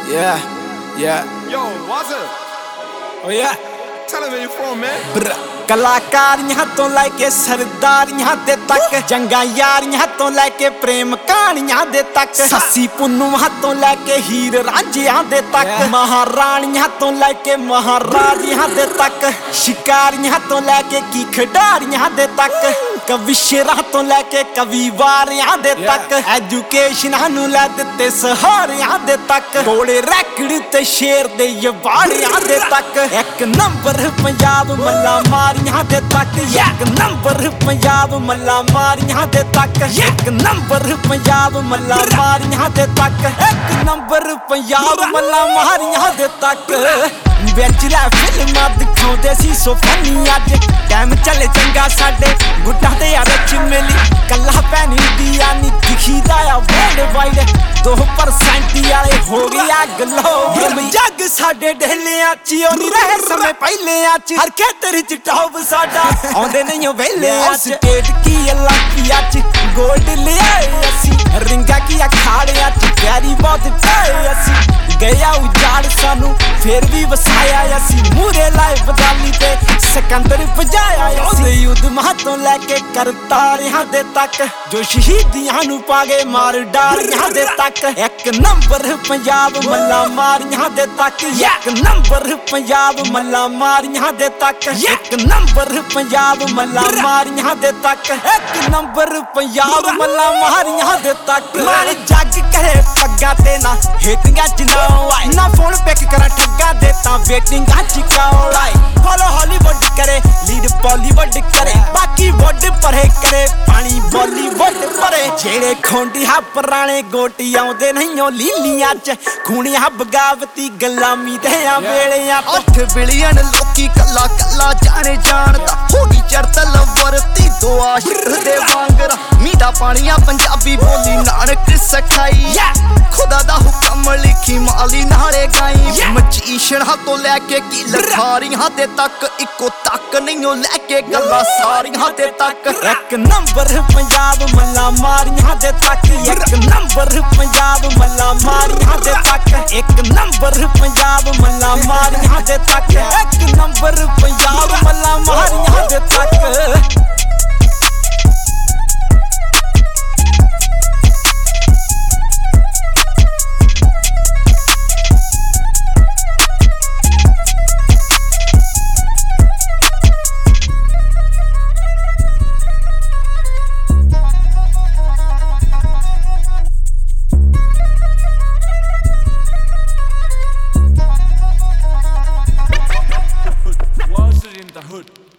Yeah, yeah. Yo, what's up? Oh yeah. Tell him where you from, man. कलाकारियां तो लैके सरदारियां दे तक जंगा यारियां तो लैके प्रेम कहानियां दे तक ससी पुन्नू तो लैके हीर रांझियां दे तक महारानियां तो लैके महाराजियां दे तक शिकारियां तो लैके की खिडारियां दे तक कविशरा तो लैके कवि वारियां दे तक एजुकेशन नू लै दिते सहारियां दे तक कोले रैकड़ ते शेर दे यवाड़ियां दे तक एक नंबर पंजाब मल्ला मारियां दे तक एक नंबर पंजाब मल्ला मारियां दे तक एक नंबर पंजाब मल्ला मारियां दे तक एक नंबर पंजाब मल्ला मारियां दे तक बेचला फिल्मां दिखाउंदे सी सो फनी अज टाइम चले चंगा साडे गुड्डा ते यार चिमली कल्ला पैनी दी आनी दिखीदा आ वर्ल्ड वाइड 2% वाले हो गया गलो जग साडे ढेलियां च ओनी रहे समय पहलियां च हर खेतर च टॉप साडा आउंदे नहीं वेलियां च स्टेट की इलाकियां च गोल्ड ले आए असी रिंगा की अखाड़ियां च प्यारी बहुत पाए असी गया उजाड़ सानू फिर भी वसाया असी मूरे लाए बदाली ते सिकंदर बजाया असी युद्ध महातों लेके करतारियां दे तक जो शहीदियां नू पागे मार डारियां दे तक एक नंबर पंजाब मल्ला मारियां दे तक एक नंबर पंजाब मल्ला मारियां दे तक एक नंबर पंजाब मल्ला मारियां दे तक एक नंबर पंजाब मल्ला मारियां दे तक मार जग करे पग्गा ते ना हेटिंगा जना ना फोन पिक करा ठग्गा देता वेटिंग चिकाओ लाई फॉलो हॉलीवुड करे लीड बॉलीवुड करे बाकी वुड परे करे पानी बॉलीवुड परे जेड़े खोंडिया पुराने गोटी आउंदे नहीं ओ लीलियां च खूनिया बगावती गुलामी दे वेलियां 8 बिलियन लोकी कल्ला कल्ला जाने जानदा होगी चढ़तल वरती दो आशिक दे वांगरा मीठा पानिया पंजाबी बोली नानक सखाई खुदा दा हुक्म लिखी माली नाले गाई मचीशना तो लैके की लखारियां दे तक इको तक नहीं ओ लैके गल्ला सारियां दे तक एक नंबर पंजाब मल्ला मारियां दे तक एक नंबर पंजाब मल्ला मारियां दे तक एक नंबर पंजाब मल्ला मारियां दे तक एक नंबर पंजाब मल्ला मारियां दे तक What's it in the hood?